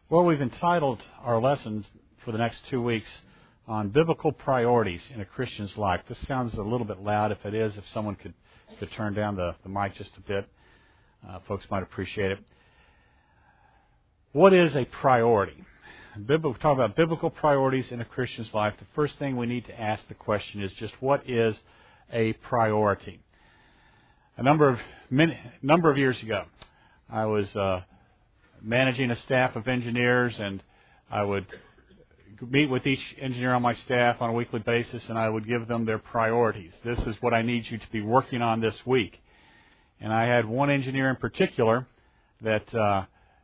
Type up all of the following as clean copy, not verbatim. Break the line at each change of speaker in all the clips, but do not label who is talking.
Well, we've entitled our lessons for the next 2 weeks on biblical priorities in a Christian's life. This sounds a little bit loud. If it is, if someone could turn down the mic just a bit, folks might appreciate it. What is a priority? We talk about biblical priorities in a Christian's life. The first thing we need to ask the question is just what is a priority? A number of years ago, I was managing a staff of engineers, and I would meet with each engineer on my staff on a weekly basis, and I would give them their priorities. This is what I need you to be working on this week. And I had one engineer in particular that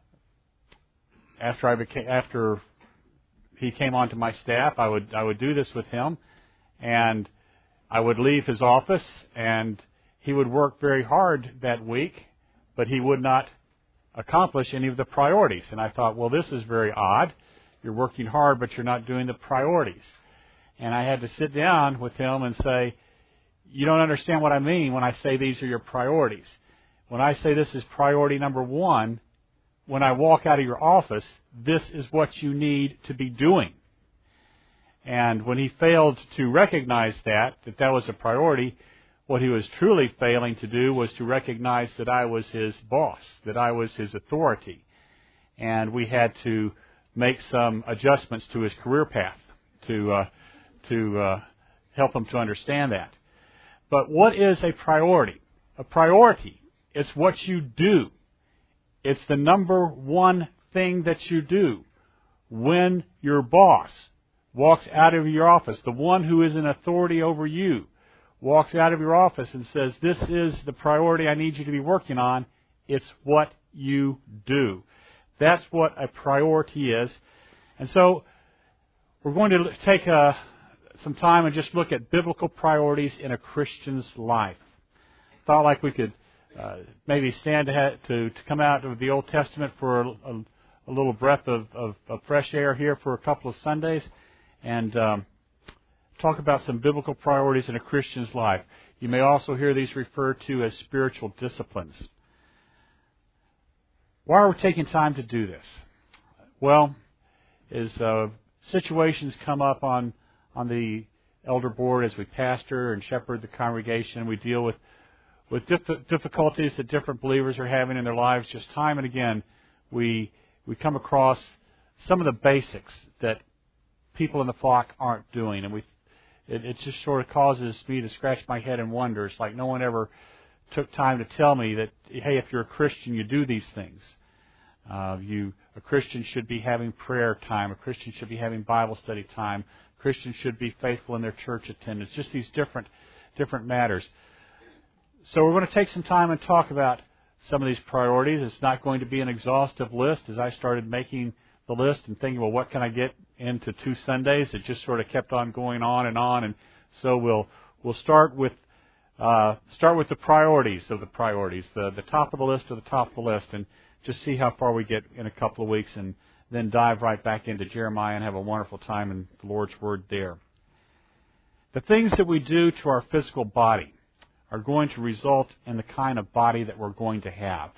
after he came onto my staff, I would do this with him, and I would leave his office, and he would work very hard that week, but he would not accomplish any of the priorities. And I thought, well, this is very odd. You're working hard, but you're not doing the priorities. And I had to sit down with him and say, you don't understand what I mean when I say these are your priorities. When I say this is priority number one, when I walk out of your office, this is what you need to be doing. And when he failed to recognize that was a priority, what he was truly failing to do was to recognize that I was his boss, that I was his authority. And we had to make some adjustments to his career path to help him to understand that. But what is a priority? A priority is what you do. It's the number one thing that you do. When your boss walks out of your office, the one who is in authority over you, walks out of your office and says, this is the priority I need you to be working on, it's what you do. That's what a priority is. And so we're going to take some time and just look at biblical priorities in a Christian's life. Thought like we could maybe stand to come out of the Old Testament for a little breath of fresh air here for a couple of Sundays and talk about some biblical priorities in a Christian's life. You may also hear these referred to as spiritual disciplines. Why are we taking time to do this? Well, as situations come up on the elder board as we pastor and shepherd the congregation, we deal with difficulties that different believers are having in their lives. Just time and again, we come across some of the basics that people in the flock aren't doing, and it just sort of causes me to scratch my head and wonder. It's like no one ever took time to tell me that, hey, if you're a Christian, you do these things. A Christian should be having prayer time. A Christian should be having Bible study time. Christians should be faithful in their church attendance. Just these different matters. So we're going to take some time and talk about some of these priorities. It's not going to be an exhaustive list. As I started making the list and thinking, well, what can I get into 2 Sundays? It just sort of kept on going on. And so we'll start with the priorities of the priorities, the top of the list of the top of the list, and just see how far we get in a couple of weeks, and then dive right back into Jeremiah and have a wonderful time in the Lord's Word there. The things that we do to our physical body are going to result in the kind of body that we're going to have.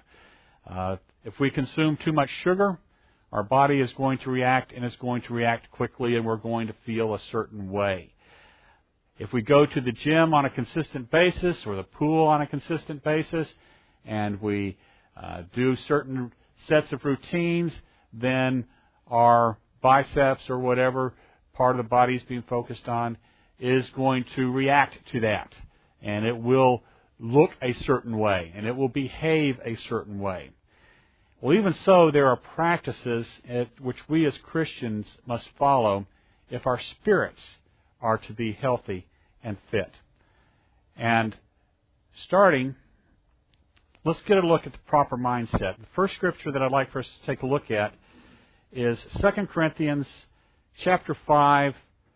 If we consume too much sugar, our body is going to react, and it's going to react quickly, and we're going to feel a certain way. If we go to the gym on a consistent basis, or the pool on a consistent basis, and we do certain sets of routines, then our biceps or whatever part of the body is being focused on is going to react to that. And it will look a certain way, and it will behave a certain way. Well, even so, there are practices which we as Christians must follow if our spirits are to be healthy and fit. And starting, let's get a look at the proper mindset. The first scripture that I'd like for us to take a look at is 2 Corinthians chapter 5,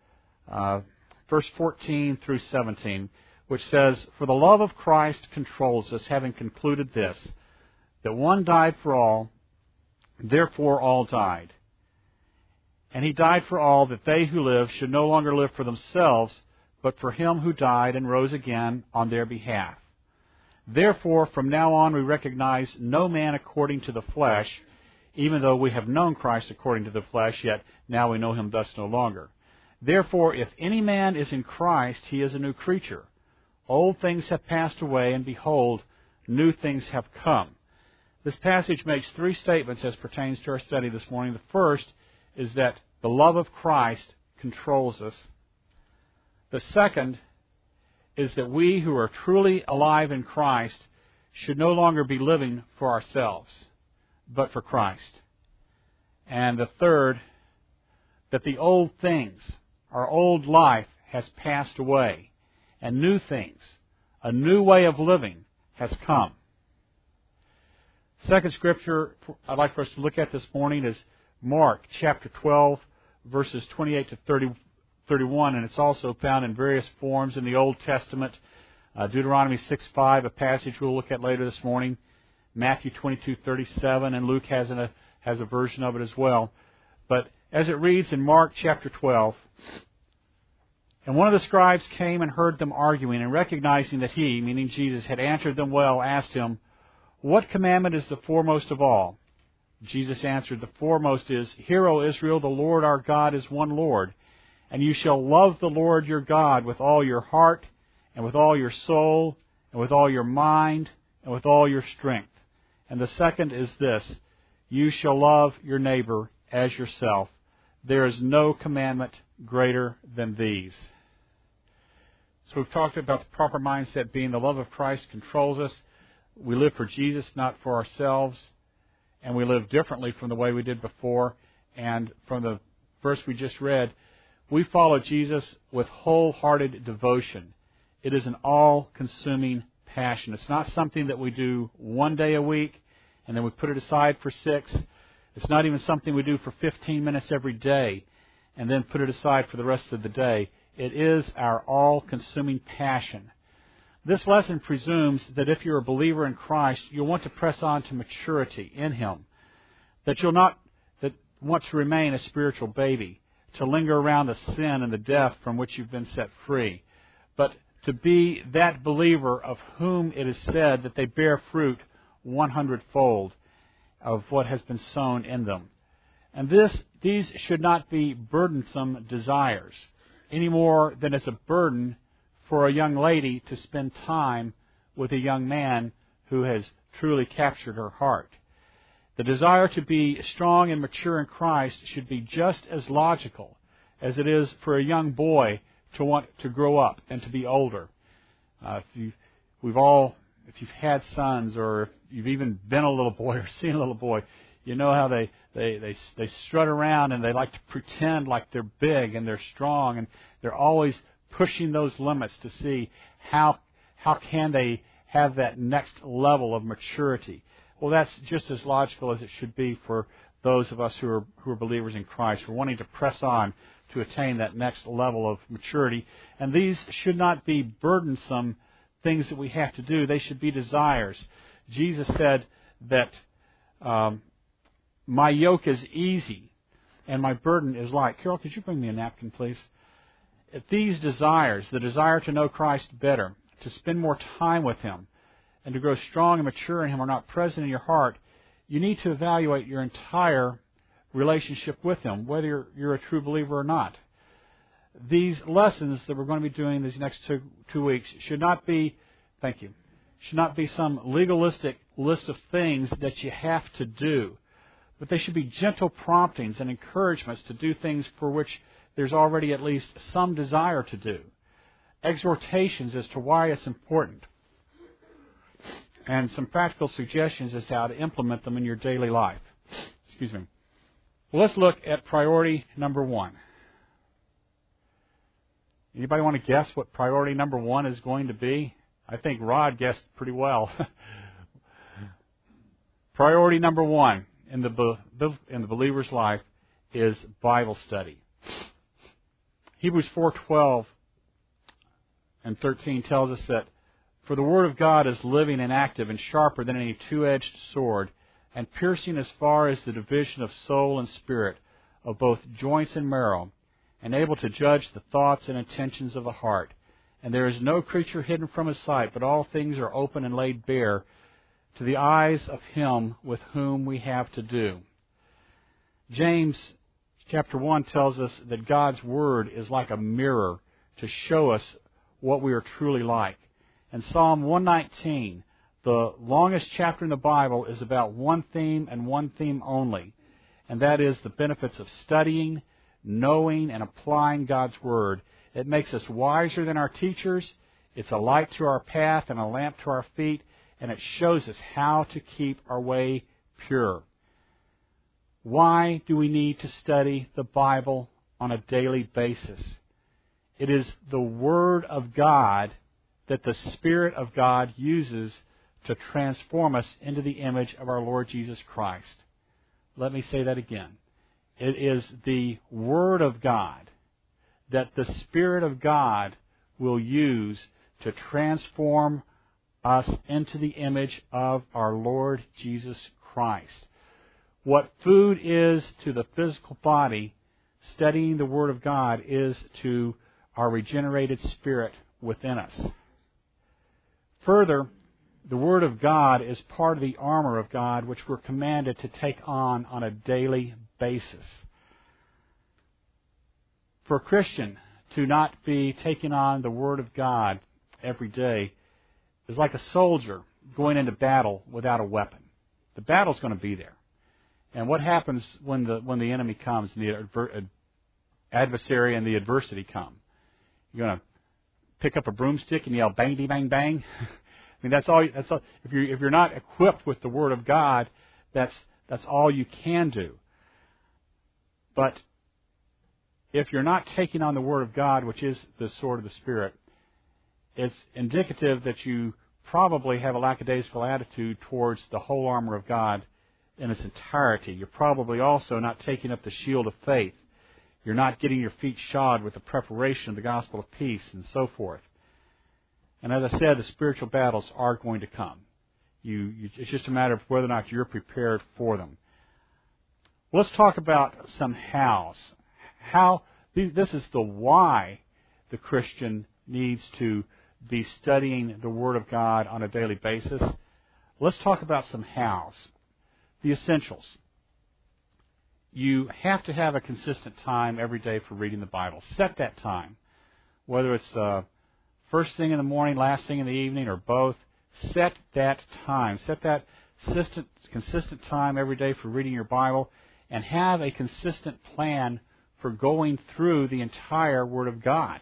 verse 14 through 17, which says, "For the love of Christ controls us, having concluded this, that one died for all, therefore all died. And he died for all, that they who live should no longer live for themselves, but for him who died and rose again on their behalf. Therefore, from now on we recognize no man according to the flesh. even though we have known Christ according to the flesh, yet now we know him thus no longer. Therefore, if any man is in Christ, he is a new creature. Old things have passed away, and behold, new things have come. This passage makes three statements as pertains to our study this morning. The first is that the love of Christ controls us. The second is that we who are truly alive in Christ should no longer be living for ourselves, but for Christ. And the third, that the old things, our old life, has passed away, and new things, a new way of living, has come. Second scripture I'd like for us to look at this morning is Mark chapter 12, verses 28 to 31, and it's also found in various forms in the Old Testament. Deuteronomy 6:5, a passage we'll look at later this morning. Matthew 22:37, and Luke has a version of it as well. But as it reads in Mark chapter 12, and one of the scribes came and heard them arguing, and recognizing that he, meaning Jesus, had answered them well, asked him, "What commandment is the foremost of all?" Jesus answered, "The foremost is, Hear, O Israel, the Lord our God is one Lord, and you shall love the Lord your God with all your heart, and with all your soul, and with all your mind, and with all your strength. And the second is this, you shall love your neighbor as yourself. There is no commandment greater than these." So we've talked about the proper mindset being the love of Christ controls us. We live for Jesus, not for ourselves. And we live differently from the way we did before. And from the verse we just read, we follow Jesus with wholehearted devotion. It is an all-consuming passion. It's not something that we do one day a week and then we put it aside for 6. It's not even something we do for 15 minutes every day and then put it aside for the rest of the day. It is our all-consuming passion. This lesson presumes that if you're a believer in Christ, you'll want to press on to maturity in Him. That you'll not want to remain a spiritual baby, to linger around the sin and the death from which you've been set free, but to be that believer of whom it is said that they bear fruit 100-fold of what has been sown in them. And these should not be burdensome desires, any more than it's a burden for a young lady to spend time with a young man who has truly captured her heart. The desire to be strong and mature in Christ should be just as logical as it is for a young boy to want to grow up and to be older. If you've had sons, or if you've even been a little boy or seen a little boy, you know how they strut around and they like to pretend like they're big and they're strong, and they're always pushing those limits to see how can they have that next level of maturity. Well, that's just as logical as it should be for those of us who are believers in Christ. We're wanting to press on to attain that next level of maturity. And these should not be burdensome things that we have to do. They should be desires. Jesus said that my yoke is easy and my burden is light. Carol, could you bring me a napkin, please? If these desires, the desire to know Christ better, to spend more time with Him, and to grow strong and mature in Him are not present in your heart, you need to evaluate your entire relationship with Him, whether you're a true believer or not. These lessons that we're going to be doing these next two weeks should not be some legalistic list of things that you have to do, but they should be gentle promptings and encouragements to do things for which there's already at least some desire to do. Exhortations as to why it's important, and some practical suggestions as to how to implement them in your daily life. Well, let's look at priority number 1. Anybody want to guess what priority number 1 is going to be? I think Rod guessed pretty well. Priority number 1 in the believer's life is Bible study. Hebrews 4:12 and 13 tells us that, "For the Word of God is living and active and sharper than any two-edged sword, and piercing as far as the division of soul and spirit, of both joints and marrow, and able to judge the thoughts and intentions of the heart. And there is no creature hidden from His sight, but all things are open and laid bare to the eyes of Him with whom we have to do." James chapter 1 tells us that God's Word is like a mirror to show us what we are truly like. And Psalm 119, the longest chapter in the Bible, is about one theme and one theme only, and that is the benefits of studying, knowing, and applying God's Word. It makes us wiser than our teachers. It's a light to our path and a lamp to our feet, and it shows us how to keep our way pure. Why do we need to study the Bible on a daily basis? It is the Word of God that the Spirit of God uses to transform us into the image of our Lord Jesus Christ. Let me say that again. It is the Word of God that the Spirit of God will use to transform us into the image of our Lord Jesus Christ. What food is to the physical body, studying the Word of God is to our regenerated spirit within us. Further, the Word of God is part of the armor of God which we're commanded to take on a daily basis. For a Christian to not be taking on the Word of God every day is like a soldier going into battle without a weapon. The battle's going to be there. And what happens when the enemy comes, and the adversary and the adversity come? You're going to pick up a broomstick and yell bang, bang, bang. I mean, that's all. If you're not equipped with the Word of God, that's all you can do. But if you're not taking on the Word of God, which is the sword of the Spirit, it's indicative that you probably have a lackadaisical attitude towards the whole armor of God in its entirety. You're probably also not taking up the shield of faith. You're not getting your feet shod with the preparation of the gospel of peace and so forth. And as I said, the spiritual battles are going to come. It's just a matter of whether or not you're prepared for them. Let's talk about some hows. This is the why the Christian needs to be studying the Word of God on a daily basis. Let's talk about some hows. The essentials. You have to have a consistent time every day for reading the Bible. Set that time. Whether it's first thing in the morning, last thing in the evening, or both, set that time. Set that consistent time every day for reading your Bible, and have a consistent plan for going through the entire Word of God.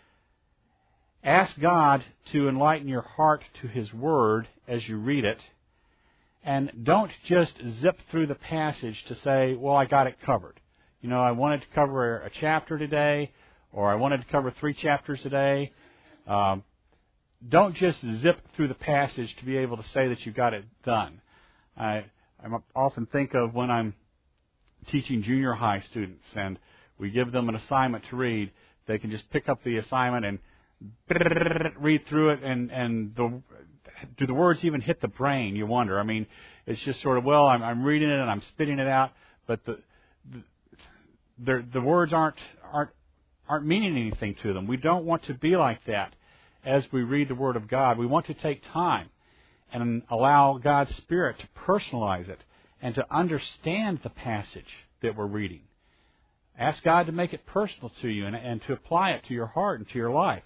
Ask God to enlighten your heart to His Word as you read it, and don't just zip through the passage to say, well, I got it covered. You know, I wanted to cover a chapter today, or I wanted to cover 3 chapters today. Don't just zip through the passage to be able to say that you got it done. I often think of when I'm teaching junior high students and we give them an assignment to read, they can just pick up the assignment and read through it, and do the words even hit the brain? You wonder. I mean, it's just sort of, well, I'm reading it and I'm spitting it out, but the words aren't meaning anything to them. We don't want to be like that as we read the Word of God. We want to take time and allow God's Spirit to personalize it and to understand the passage that we're reading. Ask God to make it personal to you and to apply it to your heart and to your life.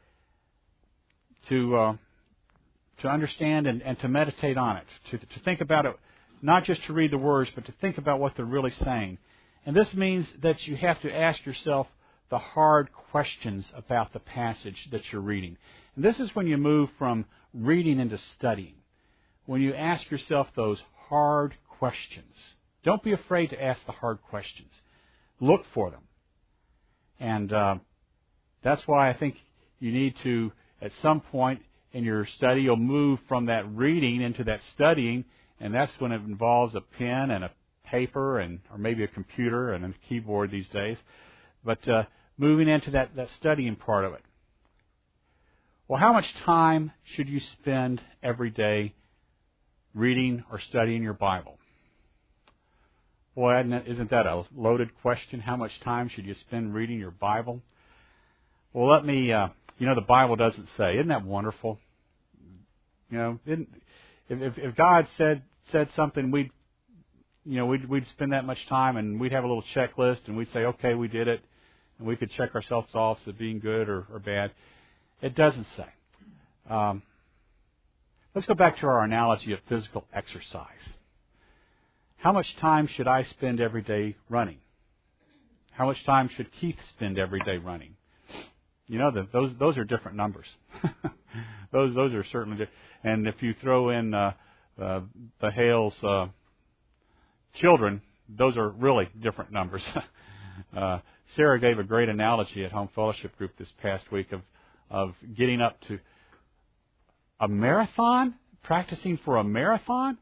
To understand and to meditate on it, to think about it, not just to read the words, but to think about what they're really saying. And this means that you have to ask yourself the hard questions about the passage that you're reading. And this is when you move from reading into studying. When you ask yourself those hard questions. Don't be afraid to ask the hard questions. Look for them. And that's why I think you need to, at some point in your study, you'll move from that reading into that studying, and that's when it involves a pen and a paper or maybe a computer and a keyboard these days. But moving into that studying part of it. Well, how much time should you spend every day reading or studying your Bible? Boy, isn't that a loaded question? How much time should you spend reading your Bible? Well, let me, the Bible doesn't say. Isn't that wonderful? You know, if God said something, we'd spend that much time, and we'd have a little checklist, and we'd say, okay, we did it, and we could check ourselves off as being good or bad. It doesn't say. Let's go back to our analogy of physical exercise. How much time should I spend every day running? How much time should Keith spend every day running? Those are different numbers. those are certainly different. And if you throw in the Hale's children, those are really different numbers. Sarah gave a great analogy at Home Fellowship Group this past week of getting up to a marathon, practicing for a marathon.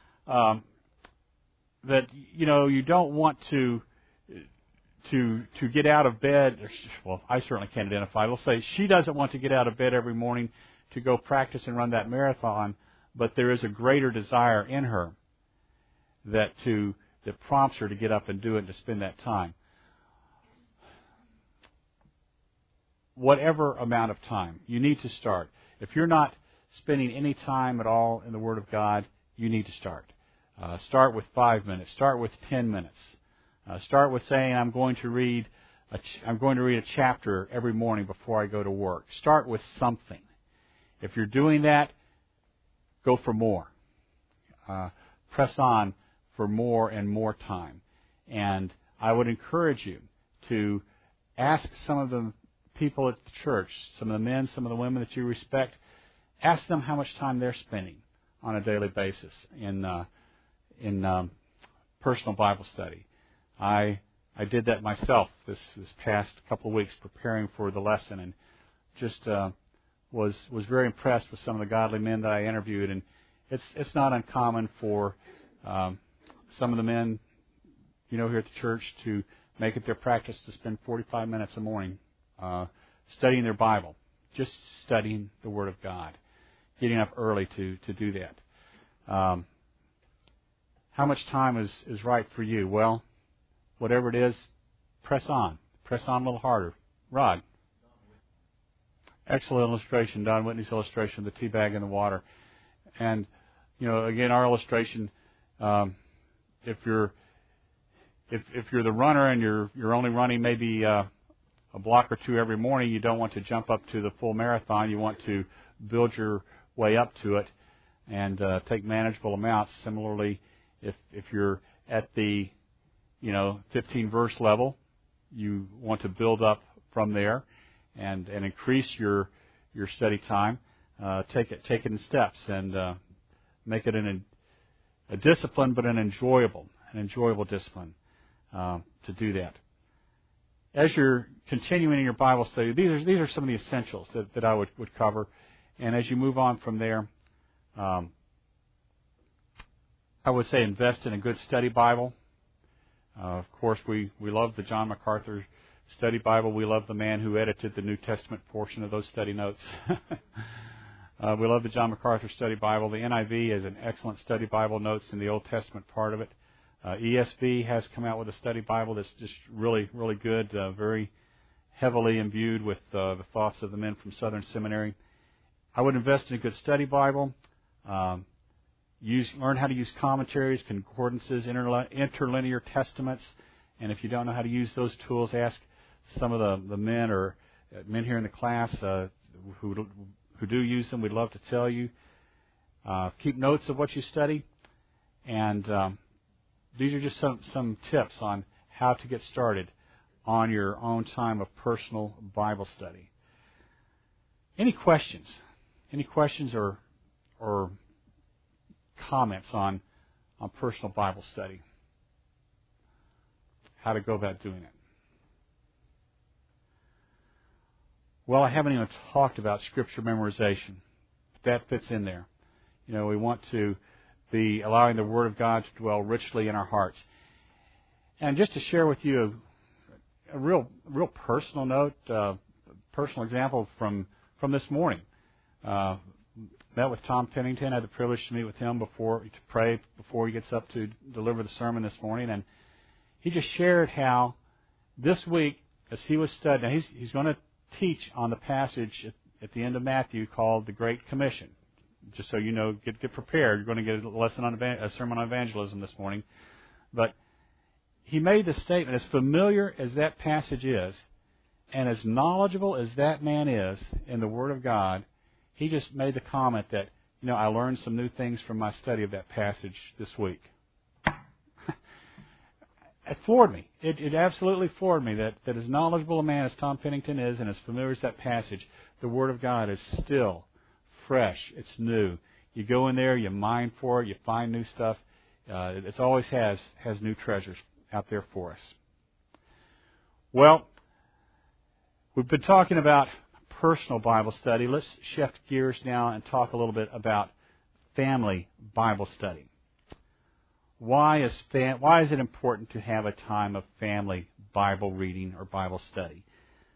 That you don't want to get out of bed. Well, I certainly can't identify. We'll say she doesn't want to get out of bed every morning to go practice and run that marathon, but there is a greater desire in her that prompts her to get up and do it and to spend that time. Whatever amount of time, you need to start. If you're not spending any time at all in the Word of God, you need to start. Start with 5 minutes. Start with 10 minutes. Start with saying, I'm going to read a chapter every morning before I go to work. Start with something. If you're doing that, go for more. Press on for more and more time. And I would encourage you to ask some of the people at the church, some of the men, some of the women that you respect, ask them how much time they're spending on a daily basis in personal Bible study. I did that myself this past couple of weeks preparing for the lesson, and just was very impressed with some of the godly men that I interviewed. And it's not uncommon for some of the men here at the church to make it their practice to spend 45 minutes a morning studying their Bible, just studying the Word of God, getting up early to do that. How much time is right for you? Well, whatever it is, press on. Press on a little harder. Rod. Excellent illustration, Don Whitney's illustration of the tea bag in the water. And, again, our illustration, if you're the runner and you're only running maybe a block or two every morning, you don't want to jump up to the full marathon. You want to build your way up to it and take manageable amounts. Similarly, if you're at the 15 verse level, you want to build up from there and increase your study time. Take it in steps and make it a discipline, but an enjoyable discipline to do that. As you're continuing in your Bible study, these are some of the essentials that I would cover. And as you move on from there, I would say invest in a good study Bible. Of course, we love the John MacArthur Study Bible. We love the man who edited the New Testament portion of those study notes. We love the John MacArthur Study Bible. The NIV is an excellent study Bible, notes in the Old Testament part of it. ESV has come out with a study Bible that's just really, really good, very heavily imbued with the thoughts of the men from Southern Seminary. I would invest in a good study Bible. Learn how to use commentaries, concordances, interlinear testaments, and if you don't know how to use those tools, ask some of the men or men here in the class who do use them. We'd love to tell you. Keep notes of what you study, and these are just some tips on how to get started on your own time of personal Bible study. Any questions? Any questions or comments on personal Bible study? How to go about doing it? Well, I haven't even talked about Scripture memorization. That fits in there. We want to be allowing the Word of God to dwell richly in our hearts. And just to share with you a real personal note, personal example from this morning. Met with Tom Pennington. I had the privilege to meet with him to pray before he gets up to deliver the sermon this morning, and he just shared how this week, as he was studying, he's going to teach on the passage at the end of Matthew called the Great Commission. Just so you know, get prepared. You're going to get a sermon on evangelism this morning. But he made the statement, as familiar as that passage is, and as knowledgeable as that man is in the Word of God, he just made the comment that, I learned some new things from my study of that passage this week. It floored me. It absolutely floored me that as knowledgeable a man as Tom Pennington is and as familiar as that passage, the Word of God is still fresh. It's new. You go in there, you mine for it, you find new stuff. It always has new treasures out there for us. Well, we've been talking about personal Bible study. Let's shift gears now and talk a little bit about family Bible study. Why is it important to have a time of family Bible reading or Bible study?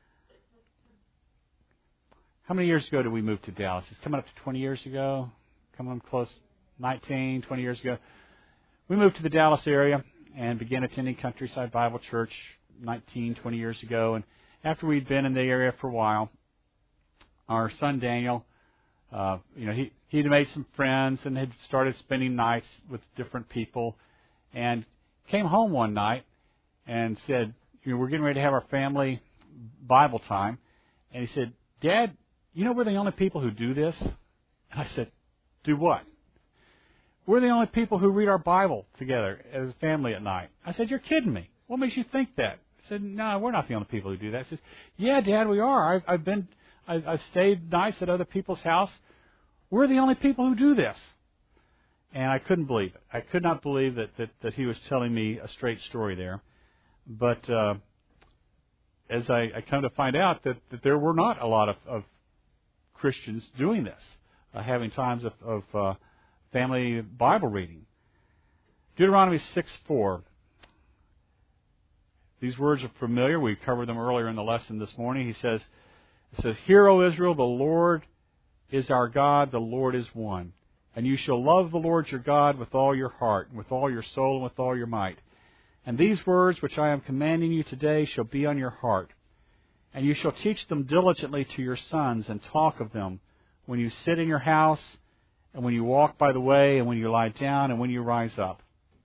How many years ago did we move to Dallas? It's coming up to 20 years ago. Coming close, 19, 20 years ago. We moved to the Dallas area and began attending Countryside Bible Church 19, 20 years ago. And after we'd been in the area for a while, our son Daniel, he'd made some friends and had started spending nights with different people, and came home one night and said, we're getting ready to have our family Bible time. And he said, Dad, we're the only people who do this? And I said, do what? We're the only people who read our Bible together as a family at night. I said, you're kidding me. What makes you think that? I said, no, we're not the only people who do that. He says, yeah, Dad, we are. I've stayed nights at other people's house. We're the only people who do this. And I couldn't believe it. I could not believe that he was telling me a straight story there. But as I come to find out that there were not a lot of Christians doing this, having times of family Bible reading. Deuteronomy 6:4. These words are familiar. We covered them earlier in the lesson this morning. It says, Hear, O Israel, the Lord is our God, the Lord is one. And you shall love the Lord your God with all your heart, and with all your soul, and with all your might. And these words which I am commanding you today shall be on your heart. And you shall teach them diligently to your sons, and talk of them when you sit in your house, and when you walk by the way, and when you lie down, and when you rise up.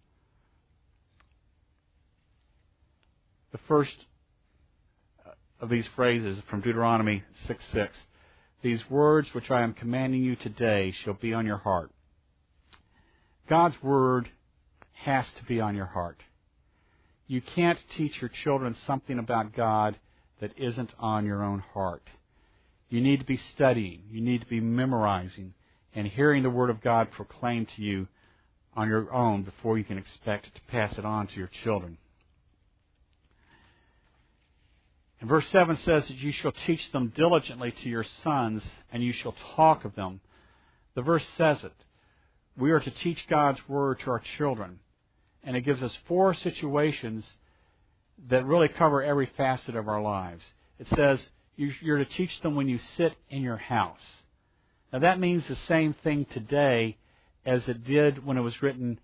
The first of these phrases from Deuteronomy 6:6. These words which I am commanding you today shall be on your heart. God's Word has to be on your heart. You can't teach your children something about God that isn't on your own heart. You need to be studying. You need to be memorizing and hearing the Word of God proclaimed to you on your own before you can expect to pass it on to your children. And verse 7 says that you shall teach them diligently to your sons, and you shall talk of them. The verse says it. We are to teach God's Word to our children. And it gives us 4 situations that really cover every facet of our lives. It says you're to teach them when you sit in your house. Now that means the same thing today as it did when it was written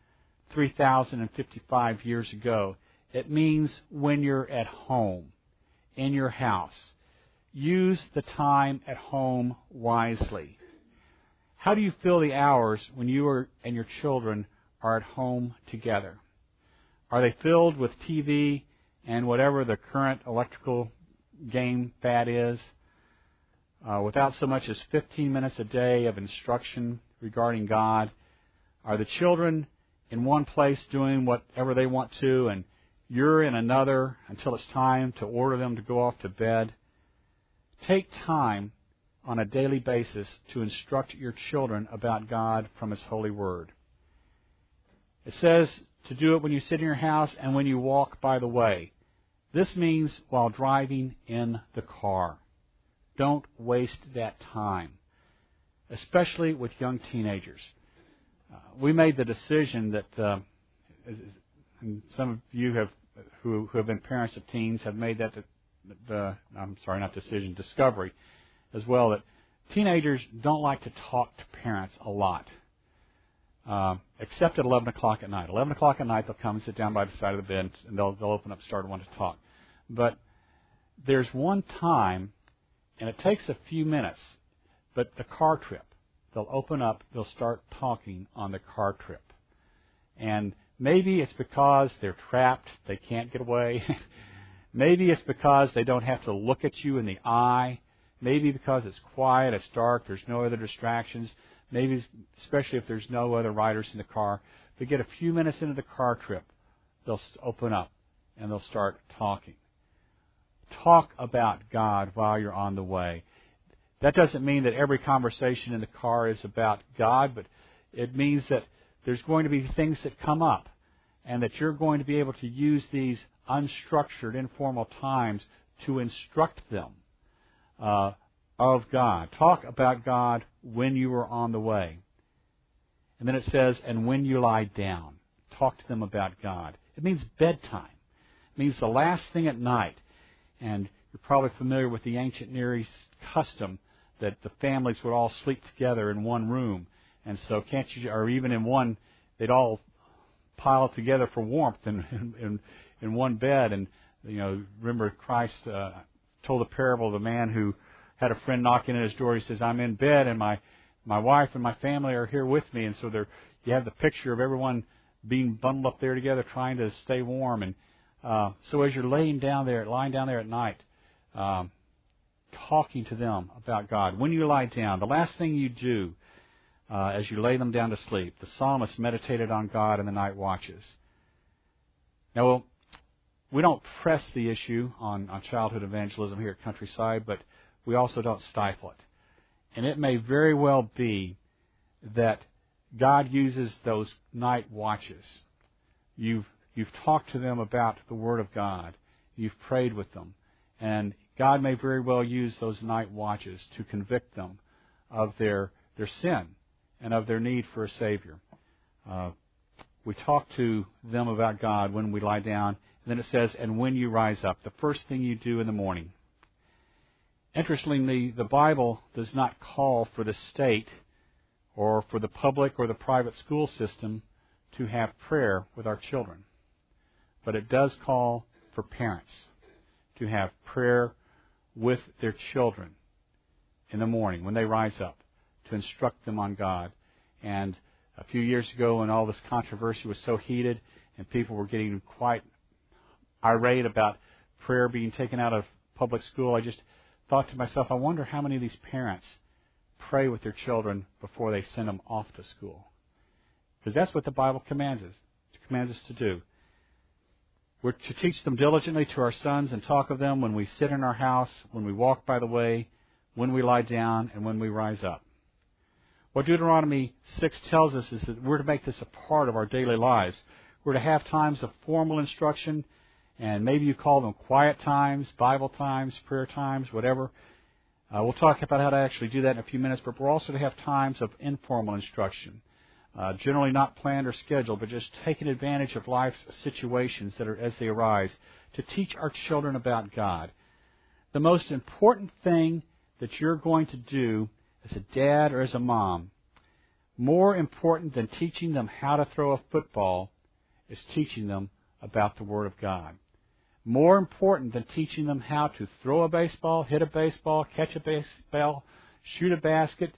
3,055 years ago. It means when you're at home, in your house. Use the time at home wisely. How do you fill the hours when you and your children are at home together? Are they filled with TV and whatever the current electrical game fad is, without so much as 15 minutes a day of instruction regarding God? Are the children in one place doing whatever they want to, and you're in another until it's time to order them to go off to bed? Take time on a daily basis to instruct your children about God from His holy Word. It says to do it when you sit in your house and when you walk by the way. This means while driving in the car. Don't waste that time, especially with young teenagers. We made the decision that, and some of you who have been parents of teens have made discovery as well, that teenagers don't like to talk to parents a lot, except at 11 o'clock at night. 11 o'clock at night, they'll come and sit down by the side of the bed, and they'll open up, start wanting to talk. But there's one time, and it takes a few minutes, but the car trip. They'll open up, they'll start talking on the car trip. And Maybe it's because they're trapped, they can't get away. Maybe it's because they don't have to look at you in the eye. Maybe because it's quiet, it's dark, there's no other distractions. Maybe, especially if there's no other riders in the car, they get a few minutes into the car trip, they'll open up and they'll start talking. Talk about God while you're on the way. That doesn't mean that every conversation in the car is about God, but it means that there's going to be things that come up and that you're going to be able to use these unstructured, informal times to instruct them of God. Talk about God when you are on the way. And then it says, and when you lie down, talk to them about God. It means bedtime. It means the last thing at night. And you're probably familiar with the ancient Near East custom that the families would all sleep together in one room. And so or even in one, they'd all pile together for warmth in one bed. And, remember Christ told a parable of the man who had a friend knocking at his door. He says, I'm in bed and my wife and my family are here with me. And so you have the picture of everyone being bundled up there together trying to stay warm. And so as you're lying down there at night, talking to them about God. When you lie down, the last thing you do as you lay them down to sleep, the psalmist meditated on God in the night watches. Now, we don't press the issue on childhood evangelism here at Countryside, but we also don't stifle it. And it may very well be that God uses those night watches. You've talked to them about the Word of God. You've prayed with them. And God may very well use those night watches to convict them of their sin and of their need for a Savior. We talk to them about God when we lie down. And then it says, and when you rise up, the first thing you do in the morning. Interestingly, the Bible does not call for the state or for the public or the private school system to have prayer with our children. But it does call for parents to have prayer with their children in the morning when they rise up, to instruct them on God. And a few years ago, when all this controversy was so heated and people were getting quite irate about prayer being taken out of public school, I just thought to myself, I wonder how many of these parents pray with their children before they send them off to school. Because that's what the Bible commands us to do. We're to teach them diligently to our sons and talk of them when we sit in our house, when we walk by the way, when we lie down, and when we rise up. What Deuteronomy 6 tells us is that we're to make this a part of our daily lives. We're to have times of formal instruction, and maybe you call them quiet times, Bible times, prayer times, whatever. We'll talk about how to actually do that in a few minutes, but we're also to have times of informal instruction. Generally not planned or scheduled, but just taking advantage of life's situations that are as they arise to teach our children about God. The most important thing that you're going to do as a dad or as a mom, more important than teaching them how to throw a football, is teaching them about the Word of God. More important than teaching them how to throw a baseball, hit a baseball, catch a baseball, shoot a basket,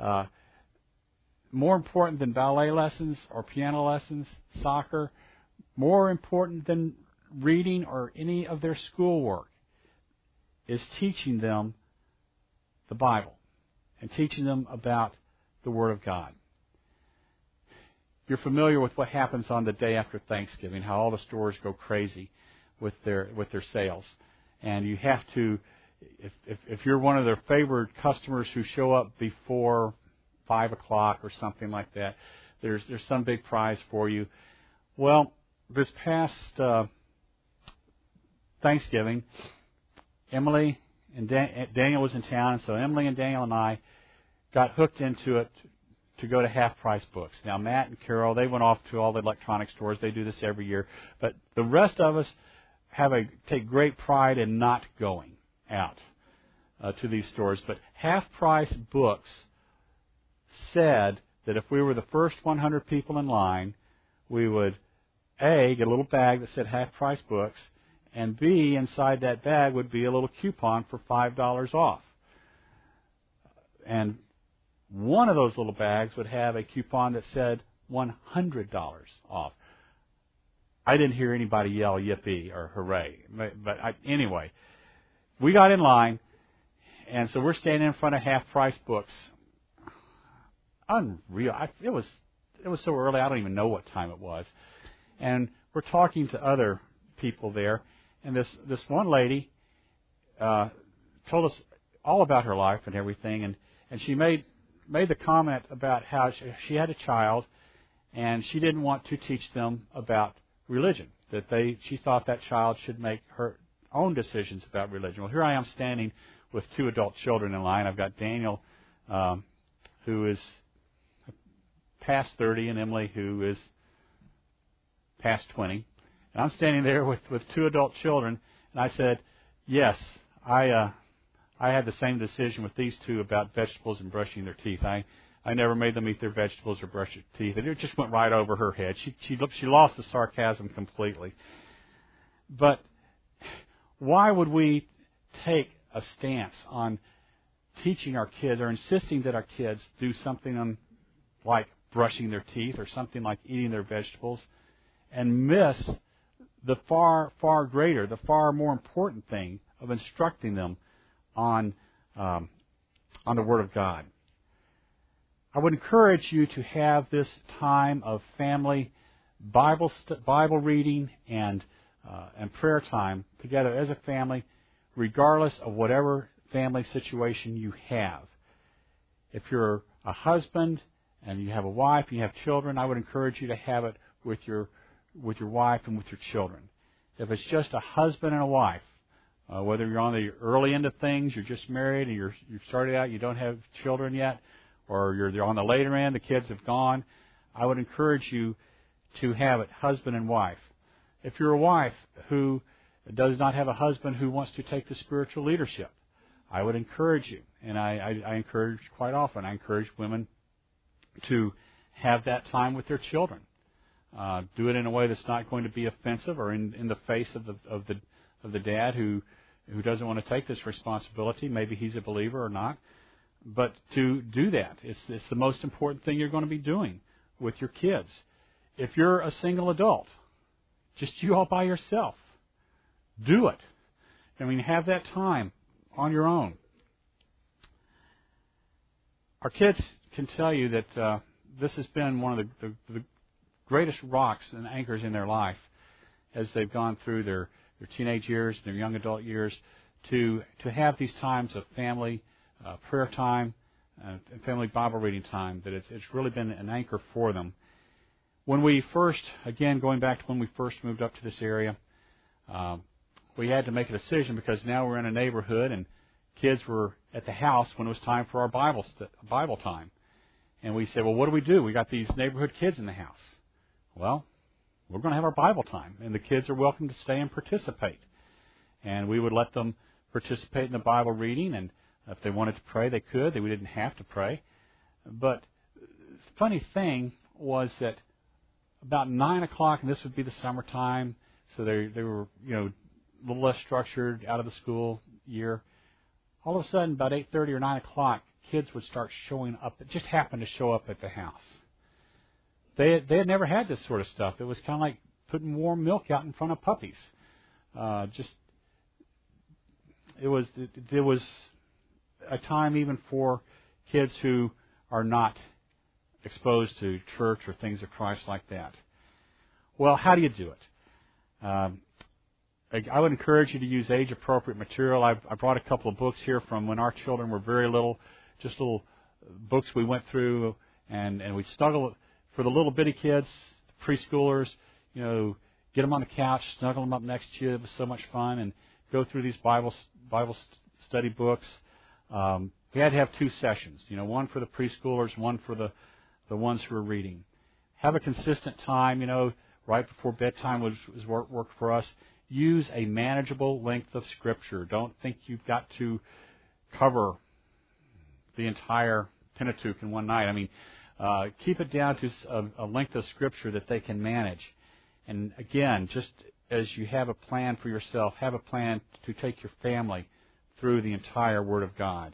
more important than ballet lessons or piano lessons, soccer, more important than reading or any of their schoolwork, is teaching them the Bible and teaching them about the Word of God. You're familiar with what happens on the day after Thanksgiving, how all the stores go crazy with their sales. And you have to, if you're one of their favored customers who show up before 5 o'clock or something like that, there's some big prize for you. Well, this past Thanksgiving, Emily and Daniel was in town, and so Emily and Daniel and I got hooked into it to go to Half Price Books. Now, Matt and Carol, they went off to all the electronic stores. They do this every year. But the rest of us take great pride in not going out to these stores. But Half Price Books said that if we were the first 100 people in line, we would, A, get a little bag that said Half Price Books, and B, inside that bag would be a little coupon for $5 off. And one of those little bags would have a coupon that said $100 off. I didn't hear anybody yell yippee or hooray. Anyway, we got in line, and so we're standing in front of half-price books. Unreal. It was so early, I don't even know what time it was. And we're talking to other people there, and this one lady told us all about her life and everything, and she made the comment about how she had a child, and she didn't want to teach them about religion, that she thought that child should make her own decisions about religion. Well, here I am standing with 2 adult children in line. I've got Daniel, who is past 30, and Emily, who is past 20. And I'm standing there with 2 adult children, and I said, yes, I had the same decision with these 2 about vegetables and brushing their teeth. I never made them eat their vegetables or brush their teeth. It just went right over her head. She lost the sarcasm completely. But why would we take a stance on teaching our kids or insisting that our kids do something like brushing their teeth or something like eating their vegetables and miss the far, far greater, the far more important thing of instructing them on the Word of God? I would encourage you to have this time of family Bible reading and prayer time together as a family, regardless of whatever family situation you have. If you're a husband and you have a wife and you have children, I would encourage you to have it with your wife and with your children. If it's just a husband and a wife, whether you're on the early end of things, you're just married and you've started out, you don't have children yet, or you're on the later end, the kids have gone, I would encourage you to have it husband and wife. If you're a wife who does not have a husband who wants to take the spiritual leadership, I would encourage you, and I encourage quite often, I encourage women to have that time with their children. Do it in a way that's not going to be offensive or in the face of the dad who doesn't want to take this responsibility. Maybe he's a believer or not. But to do that, it's the most important thing you're going to be doing with your kids. If you're a single adult, just you all by yourself, do it. I mean, have that time on your own. Our kids can tell you that this has been one of the greatest rocks and anchors in their life as they've gone through their teenage years, their young adult years, to have these times of family prayer time, and family Bible reading time, that it's really been an anchor for them. When we first, again, going back to when we first moved up to this area, we had to make a decision because now we're in a neighborhood and kids were at the house when it was time for our Bible time. And we said, well, what do? We got these neighborhood kids in the house. Well, we're going to have our Bible time, and the kids are welcome to stay and participate. And we would let them participate in the Bible reading, and if they wanted to pray, they could. We didn't have to pray. But the funny thing was that about 9 o'clock, and this would be the summertime, so they were, a little less structured out of the school year. All of a sudden, about 8:30 or 9 o'clock, kids would start showing up. It just happened to show up at the house. They had never had this sort of stuff. It was kind of like putting warm milk out in front of puppies. It was a time even for kids who are not exposed to church or things of Christ like that. Well, how do you do it? I would encourage you to use age-appropriate material. I brought a couple of books here from when our children were very little, just little books we went through, and we'd snuggle for the little bitty kids, the preschoolers, get them on the couch, snuggle them up next to you. It was so much fun, and go through these Bible study books. We had to have 2 sessions, one for the preschoolers, one for the ones who are reading. Have a consistent time, right before bedtime was work for us. Use a manageable length of Scripture. Don't think you've got to cover the entire Pentateuch in one night. I mean, keep it down to a length of Scripture that they can manage. And again, just as you have a plan for yourself, have a plan to take your family through the entire Word of God.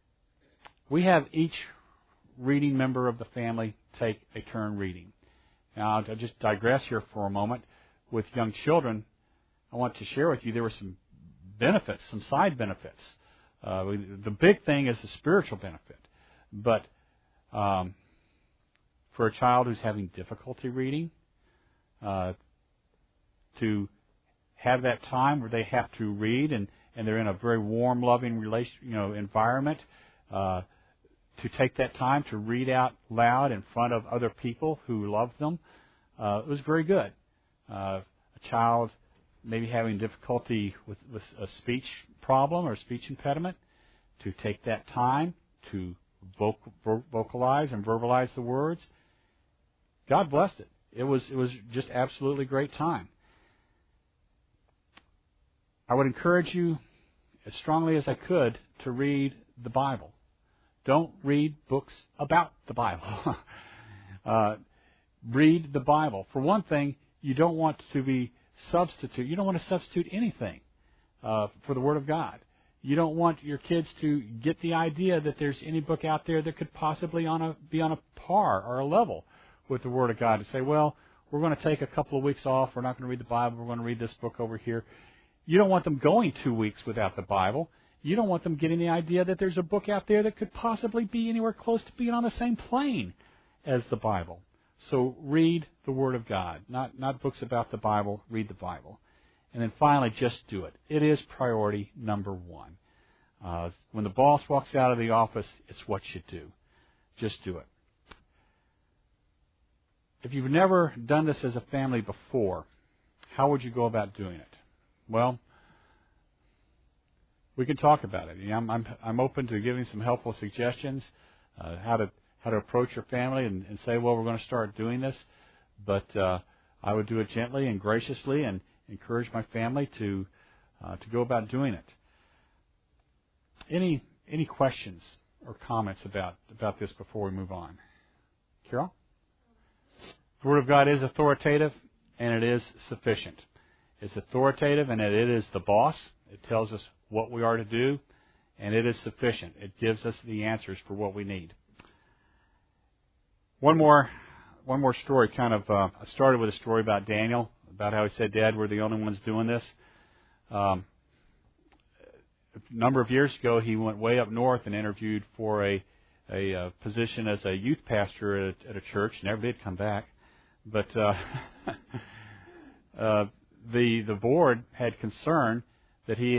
We have each reading member of the family take a turn reading. Now, I'll just digress here for a moment. With young children, I want to share with you there were some benefits, some side benefits. The big thing is the spiritual benefit. But for a child who's having difficulty reading, to have that time where they have to read and they're in a very warm, loving environment, to take that time to read out loud in front of other people who love them, it was very good. A child maybe having difficulty with a speech problem or speech impediment, to take that time to vocalize and verbalize the words, God blessed it. It was just absolutely great time. I would encourage you as strongly as I could to read the Bible. Don't read books about the Bible. Read the Bible. For one thing, you don't want to substitute anything for the Word of God. You don't want your kids to get the idea that there's any book out there that could possibly be on a par or a level with the Word of God. To say, well, we're going to take a couple of weeks off. We're not going to read the Bible. We're going to read this book over here. You don't want them going 2 weeks without the Bible. You don't want them getting the idea that there's a book out there that could possibly be anywhere close to being on the same plane as the Bible. So read the Word of God, not books about the Bible. Read the Bible. And then finally, just do it. It is priority number one. When the boss walks out of the office, it's what you do. Just do it. If you've never done this as a family before, how would you go about doing it? Well, we can talk about it. I'm open to giving some helpful suggestions, how to approach your family and say, well, we're going to start doing this. But I would do it gently and graciously and encourage my family to go about doing it. Any questions or comments about this before we move on? Carol? The Word of God is authoritative and it is sufficient. It's authoritative and it is the boss. It tells us what we are to do, and it is sufficient. It gives us the answers for what we need. One more story. I started with a story about Daniel, about how he said, "Dad, we're the only ones doing this." A number of years ago, he went way up north and interviewed for a position as a youth pastor at a church. Never did come back, but the board had concern that he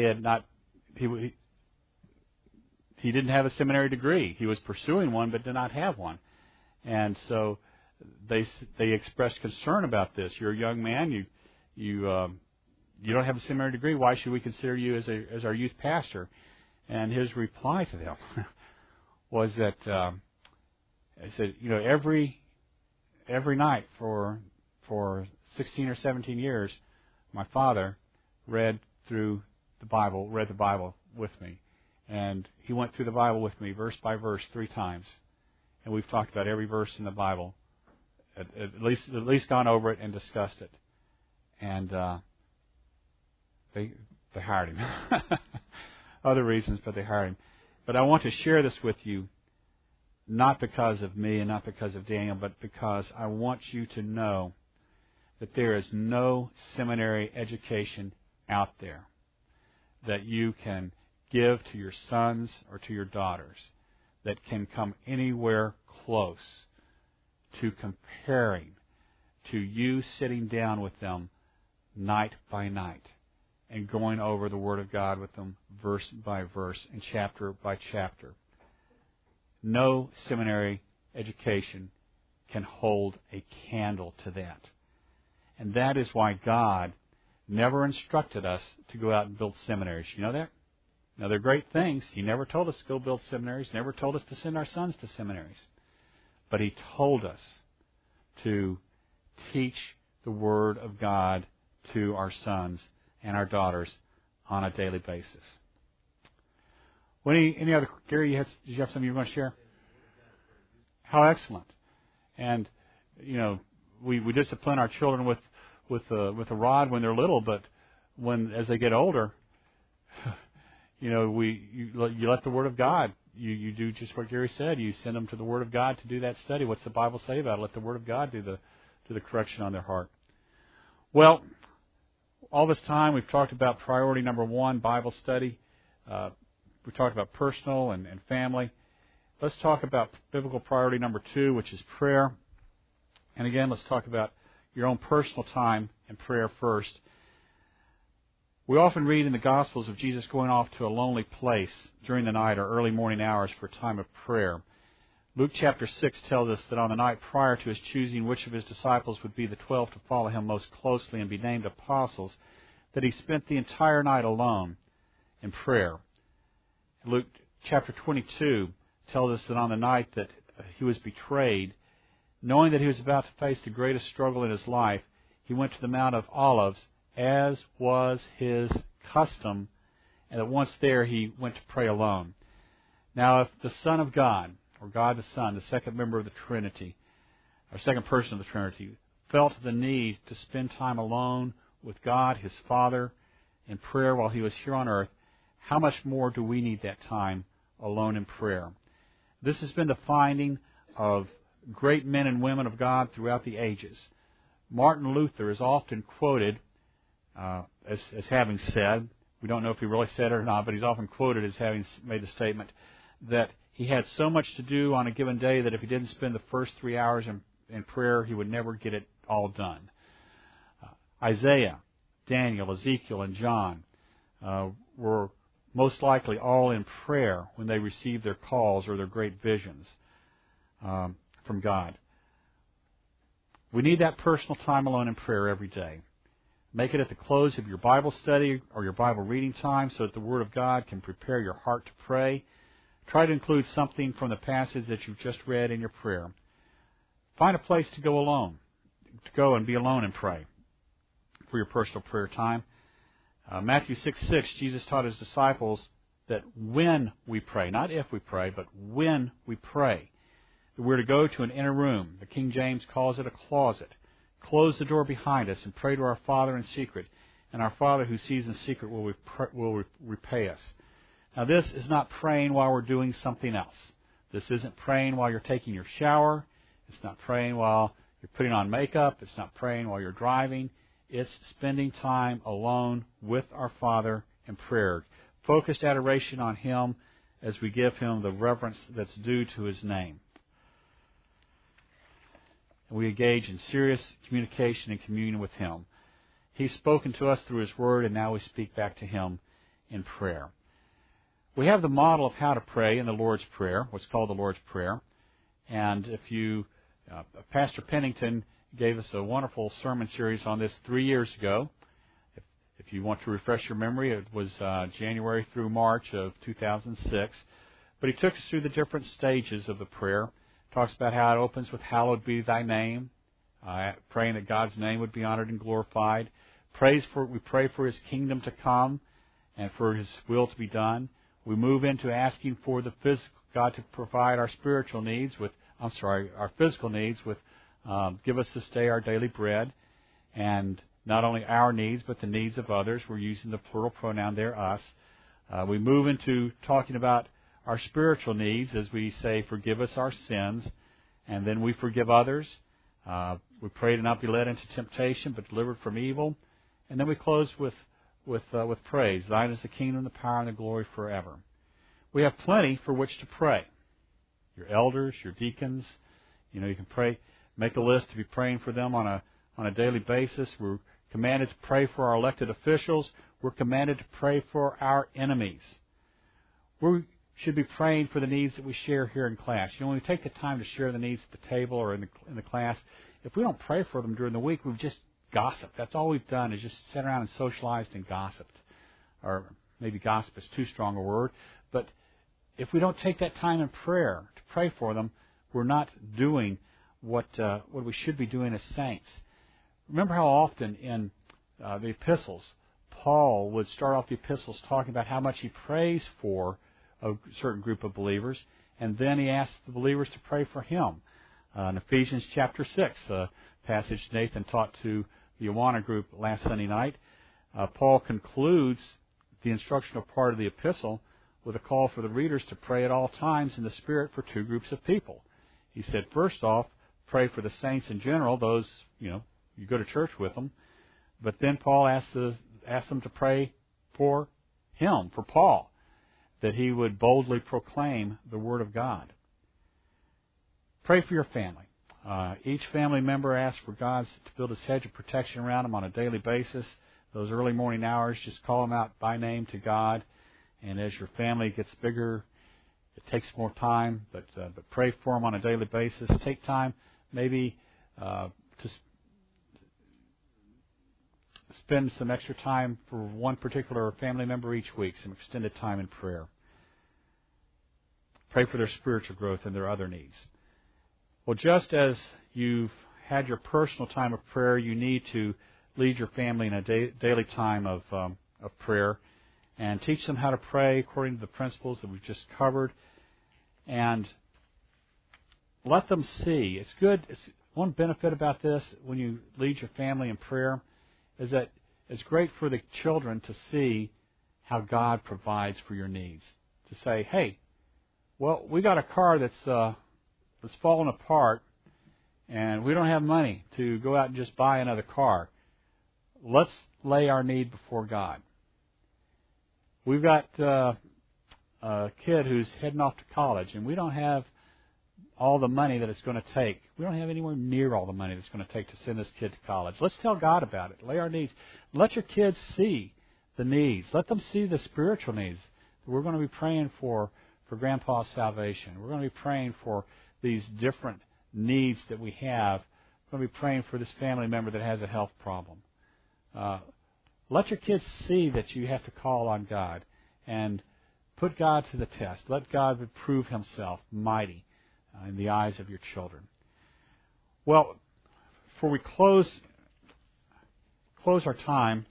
didn't have a seminary degree. He was pursuing one, but did not have one, and so they expressed concern about this. You're a young man. You don't have a seminary degree. Why should we consider you as our youth pastor? And his reply to them was that he said, every night for 16 or 17 years, my father read the Bible with me. And he went through the Bible with me verse by verse 3 times. And we've talked about every verse in the Bible, at least gone over it and discussed it. And they hired him. Other reasons, but they hired him. But I want to share this with you, not because of me and not because of Daniel, but because I want you to know that there is no seminary education out there that you can give to your sons or to your daughters that can come anywhere close to comparing to you sitting down with them night by night and going over the Word of God with them verse by verse and chapter by chapter. No seminary education can hold a candle to that. And that is why God never instructed us to go out and build seminaries. You know that? Now, they're great things. He never told us to go build seminaries, never told us to send our sons to seminaries. But He told us to teach the Word of God to our sons and our daughters on a daily basis. Well, any other, Gary, did you have something you were going to share? How excellent. And, we discipline our children with a rod when they're little, but as they get older, you let the Word of God. You do just what Gary said. You send them to the Word of God to do that study. What's the Bible say about it? Let the Word of God do to the correction on their heart. Well, all this time we've talked about priority number 1, Bible study. We've talked about personal and family. Let's talk about biblical priority number 2, which is prayer. And again, let's talk about your own personal time in prayer first. We often read in the Gospels of Jesus going off to a lonely place during the night or early morning hours for a time of prayer. Luke chapter 6 tells us that on the night prior to his choosing which of his disciples would be the 12 to follow him most closely and be named apostles, that he spent the entire night alone in prayer. Luke chapter 22 tells us that on the night that he was betrayed, knowing that he was about to face the greatest struggle in his life, he went to the Mount of Olives, as was his custom, and that once there he went to pray alone. Now, if the Son of God, or God the Son, the second member of the Trinity, or second person of the Trinity, felt the need to spend time alone with God, his Father, in prayer while he was here on earth, how much more do we need that time alone in prayer? This has been the finding of great men and women of God throughout the ages. Martin Luther is often quoted as having said, we don't know if he really said it or not, but he's often quoted as having made the statement that he had so much to do on a given day that if he didn't spend the first 3 hours in prayer, he would never get it all done. Isaiah, Daniel, Ezekiel, and John were most likely all in prayer when they received their calls or their great visions from God. We need that personal time alone in prayer every day. Make it at the close of your Bible study or your Bible reading time so that the Word of God can prepare your heart to pray. Try to include something from the passage that you've just read in your prayer. Find a place to go alone, to go and be alone and pray for your personal prayer time. Matthew 6:6, Jesus taught his disciples that when we pray, not if we pray, but when we pray, that we're to go to an inner room. The King James calls it a closet. Close the door behind us and pray to our Father in secret, and our Father who sees in secret will repay us. Now, this is not praying while we're doing something else. This isn't praying while you're taking your shower. It's not praying while you're putting on makeup. It's not praying while you're driving. It's spending time alone with our Father in prayer. Focused adoration on Him as we give Him the reverence that's due to His name. And we engage in serious communication and communion with Him. He's spoken to us through His Word, and now we speak back to Him in prayer. We have the model of how to pray in the Lord's Prayer, what's called the Lord's Prayer. And if you, Pastor Pennington gave us a wonderful sermon series on this 3 years ago. If you want to refresh your memory, it was January through March of 2006. But he took us through the different stages of the prayer. Talks about how it opens with "Hallowed be thy name," praying that God's name would be honored and glorified. We pray for His kingdom to come and for His will to be done. We move into asking for the physical God to provide our spiritual needs our physical needs with give us this day our daily bread, and not only our needs but the needs of others. We're using the plural pronoun there, us. We move into talking about our spiritual needs as we say, forgive us our sins, and then we forgive others. We pray to not be led into temptation, but delivered from evil. And then we close with praise. Thine is the kingdom, the power, and the glory forever. We have plenty for which to pray. Your elders, your deacons, you can pray. Make a list to be praying for them on a daily basis. We're commanded to pray for our elected officials. We're commanded to pray for our enemies. We should be praying for the needs that we share here in class. When we take the time to share the needs at the table or in the class, if we don't pray for them during the week, we've just gossiped. That's all we've done is just sat around and socialized and gossiped. Or maybe gossip is too strong a word. But if we don't take that time in prayer to pray for them, we're not doing what we should be doing as saints. Remember how often in the epistles, Paul would start off the epistles talking about how much he prays for a certain group of believers, and then he asks the believers to pray for him. In Ephesians chapter 6, a passage Nathan taught to the Awana group last Sunday night, Paul concludes the instructional part of the epistle with a call for the readers to pray at all times in the Spirit for two groups of people. He said, first off, pray for the saints in general, those, you go to church with them. But then Paul asked them to pray for him, for Paul, that he would boldly proclaim the Word of God. Pray for your family. Each family member asks for God to build His hedge of protection around them on a daily basis. Those early morning hours, just call them out by name to God. And as your family gets bigger, it takes more time, but pray for them on a daily basis. Take time, maybe to spend some extra time for one particular family member each week, some extended time in prayer. Pray for their spiritual growth and their other needs. Well, just as you've had your personal time of prayer, you need to lead your family in a daily time of prayer and teach them how to pray according to the principles that we've just covered. And let them see. It's good. One benefit about this, when you lead your family in prayer, is that it's great for the children to see how God provides for your needs. To say, hey, well, we got a car that's fallen apart, and we don't have money to go out and just buy another car. Let's lay our need before God. We've got a kid who's heading off to college, and we don't have all the money that it's going to take. We don't have anywhere near all the money that's going to take to send this kid to college. Let's tell God about it. Lay our needs. Let your kids see the needs. Let them see the spiritual needs. We're going to be praying for Grandpa's salvation. We're going to be praying for these different needs that we have. We're going to be praying for this family member that has a health problem. Let your kids see that you have to call on God and put God to the test. Let God prove Himself mighty in the eyes of your children. Well, before we close our time,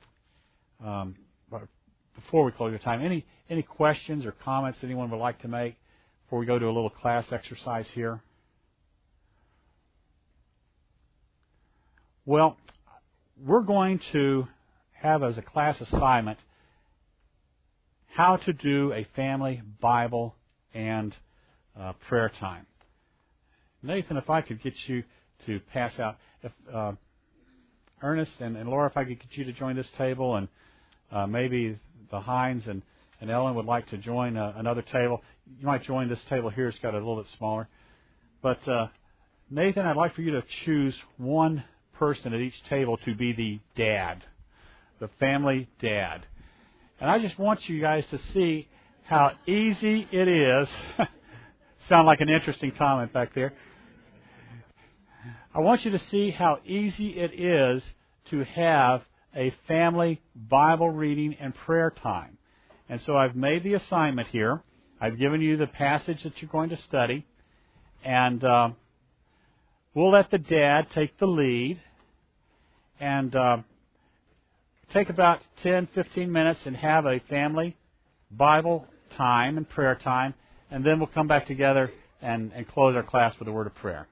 any questions or comments anyone would like to make before we go to a little class exercise here? Well, we're going to have as a class assignment how to do a family Bible and prayer time. Nathan, if I could get you to pass out, if Ernest and Laura, if I could get you to join this table, and maybe the Hines and Ellen would like to join another table. You might join this table here. It's got a little bit smaller. But Nathan, I'd like for you to choose one person at each table to be the dad, the family dad. And I just want you guys to see how easy it is. Sound like an interesting comment back there. I want you to see how easy it is to have a family Bible reading and prayer time. And so I've made the assignment here. I've given you the passage that you're going to study. And we'll let the dad take the lead and take about 10, 15 minutes and have a family Bible time and prayer time. And then we'll come back together and close our class with a word of prayer.